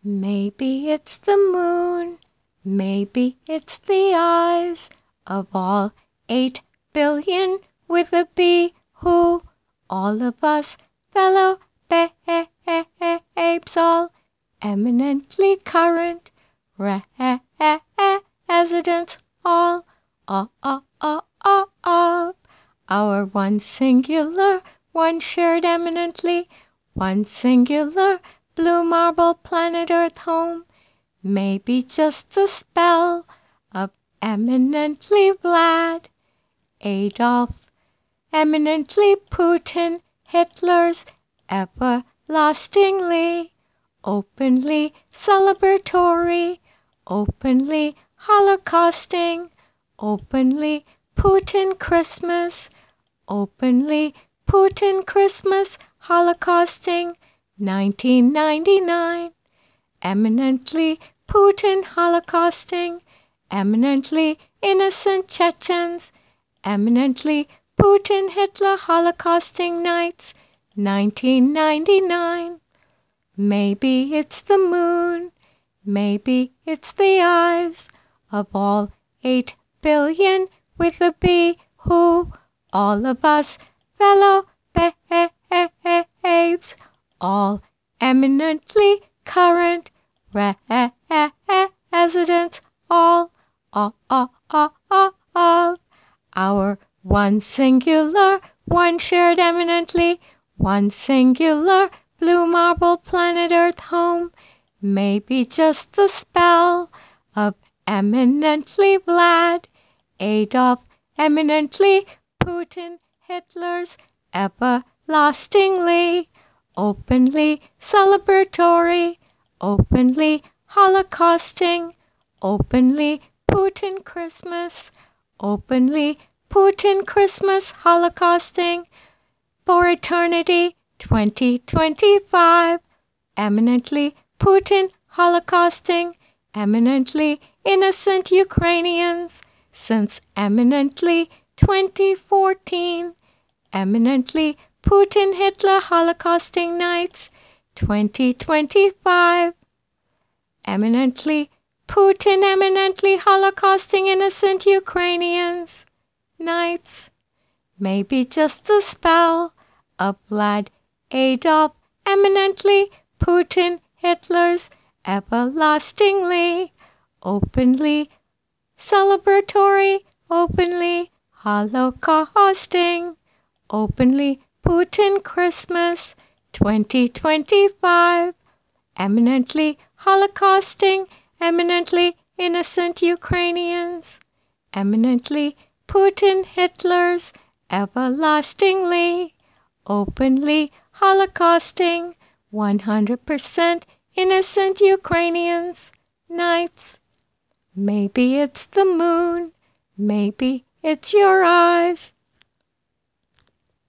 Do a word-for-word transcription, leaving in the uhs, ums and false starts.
Maybe it's the moon, maybe it's the eyes of all eight billion with a B who, all of us fellow babes, all eminently current residents, all, all, all, all, all, all, our one singular, one shared eminently, one singular blue marble planet Earth home, maybe just the spell of eminently Vlad, Adolf, eminently Putin, Hitler's everlastingly, openly celebratory, openly holocausting, openly Putin Christmas, openly Putin Christmas holocausting, nineteen ninety-nine, eminently Putin holocausting, eminently innocent Chechens, eminently Putin Hitler holocausting nights, nineteen ninety-nine. Maybe it's the moon, maybe it's the eyes of all eight billion with a B who, all of us fellow babes, all eminently current residents, all, all, all, all, all, all, our one singular, one shared eminently, one singular blue marble planet Earth home, maybe just the spell of eminently Vlad, Adolf, eminently Putin, Hitler's everlastingly, openly celebratory, openly holocausting, openly Putin Christmas, openly Putin Christmas holocausting, for eternity twenty twenty-five, eminently Putin holocausting, eminently innocent Ukrainians, since eminently twenty fourteen, eminently Putin Hitler holocausting nights, twenty twenty-five, eminently Putin eminently holocausting innocent Ukrainians nights, maybe just the spell of Vlad Adolf eminently Putin Hitler's everlastingly, openly celebratory, openly holocausting, openly Putin Christmas twenty twenty-five, eminently holocausting, eminently innocent Ukrainians, eminently Putin Hitler's everlastingly, openly holocausting, one hundred percent innocent Ukrainians nights. Maybe it's the moon, maybe it's your eyes